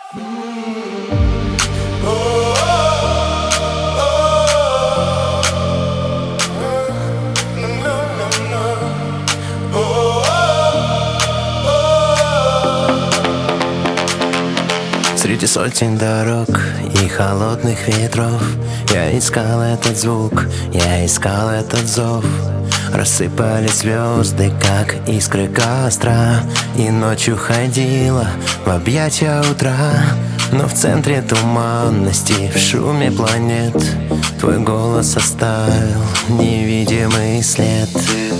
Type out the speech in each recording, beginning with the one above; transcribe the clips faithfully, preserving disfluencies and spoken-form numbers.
Среди сотен дорог и холодных ветров я искал этот звук, я искал этот зов. Рассыпались звезды, как искры костра, и ночью ходила в объятия утра. Но в центре туманности, в шуме планет, твой голос оставил невидимый след.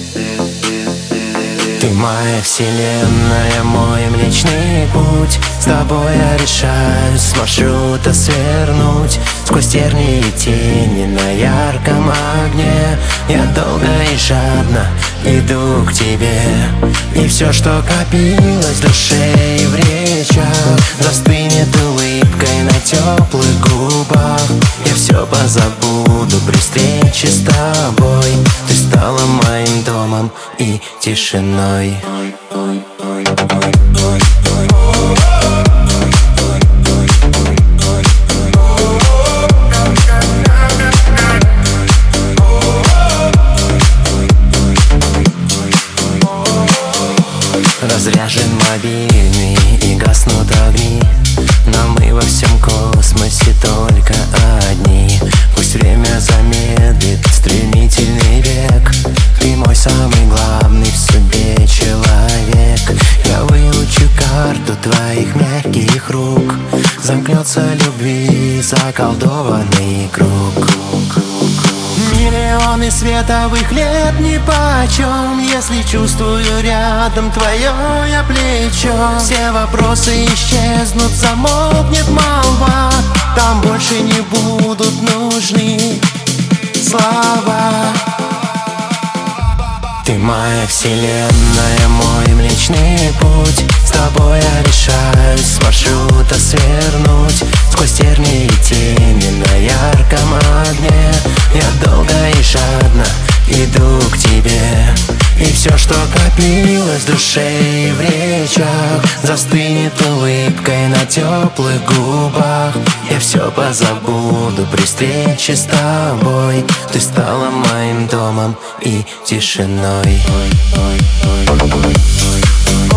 Ты моя вселенная, мой млечный путь. С тобой я решаюсь с маршрута свернуть. Сквозь тернии и тени на ярком огне я долго и жадно иду к тебе. И все, что копилось в душе и в речах, застынет улыбкой на теплых губах. Я все позабуду при встрече с тобой. Ты стала моим домом и тишиной. Разряжен мобильный и гаснут огни, но мы во всем космосе только одни. Пусть время замедлит стремительный век, ты мой самый главный в судьбе человек. Я выучу карту твоих мягких рук, замкнется любви заколдованный круг. Миллионы световых лет нипочем, если чувствую рядом твое я плечо. Все вопросы исчезнут, замолкнет молва, там больше не будут нужны слова. Ты моя вселенная, мой млечный путь. С тобой я решаюсь с маршрута свернуть. Сквозь тернии и тени на ярком огне я долго и жадно иду к тебе. И все, что копилось в душе и в речах, застынет улыбкой на теплых губах. Я все позабуду при встрече с тобой. Ты стала моим домом и тишиной.